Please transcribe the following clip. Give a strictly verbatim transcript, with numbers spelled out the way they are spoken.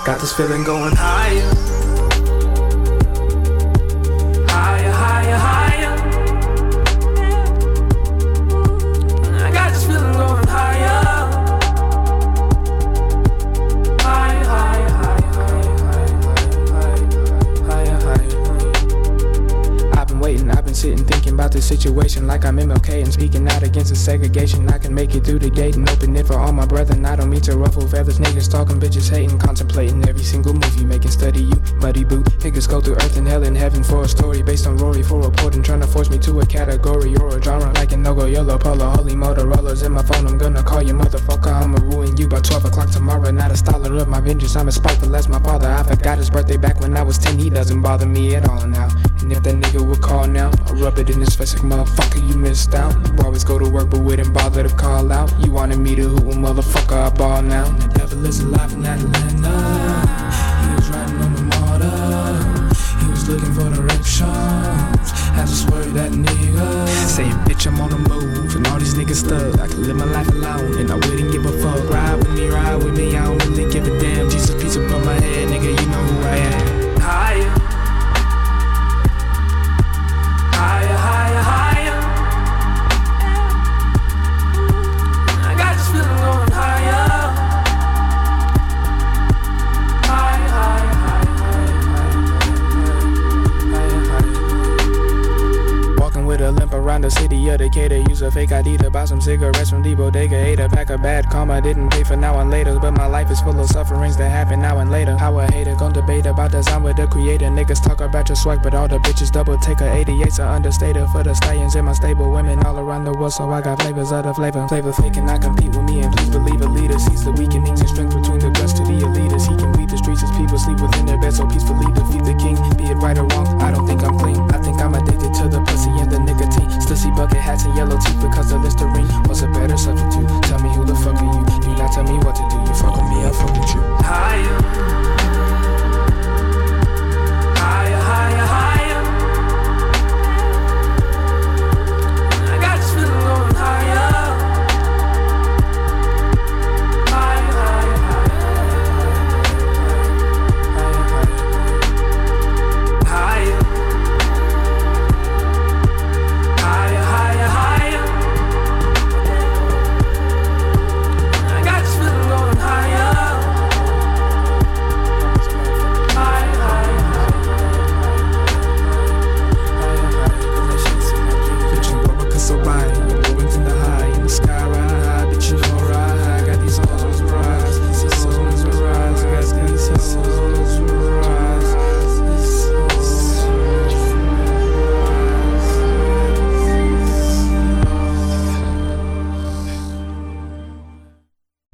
got this feeling going higher, higher, higher, higher. I got this feeling going higher, higher, higher, higher, higher, higher, higher. I've been waiting, I've been sitting thinking about this situation like I'm M L K and speaking out against the segregation. I can make it through the gate and open it for all my brethren. I don't mean to ruffle feathers, niggas talking, bitches hating, contemplating every single move you make and study you, muddy boot. Niggas go through earth and hell and heaven for a story based on Rory for reporting, trying to force me to a category or a genre like an no-go yellow polo, holy Motorola's in my phone. I'm gonna call you motherfucker, I'ma ruin you by twelve o'clock tomorrow. Not a scholar of my vengeance, I'm as spiteful as my father. I forgot his birthday back when I was ten, he doesn't bother me at all now. And if that nigga would call now, I'll rub it in his face like motherfucker, you missed out. You always go to work but wouldn't bother to call out. You wanted me to hoot, motherfucker, I ball now. The devil is alive in Atlanta. He was riding on the motor. He was looking for directions. Had to swerve that nigga. Saying, bitch, I'm on the move. And all these niggas stuck. I could live my life alone. And I wouldn't give a fuck. Ride with me, ride with me. I don't really give a damn. Jesus, piece above my head, nigga. You know who I am. Higher. Higher, higher, higher. I got this feeling going higher. Higher, higher, higher, higher, higher. Walking with a limp around the city of Decatur. Use a fake I D to buy some cigarettes from the bodega. Ate a pack of bad karma, didn't pay for now and later. But my life is full of sufferings that happen now and later. How a hater gon' debate about design with the creator. Niggas talk about your swag, but all the bitches double take a eighty-eight's are understated for the stallions in my stable. Women all around the world, so I got flavors of the flavor. Flavor fake and not compete with me, and please believe a leader sees the weakenings and strength between the guts to the elitists. He can bleed the streets as people sleep within their bed, so peacefully defeat the king.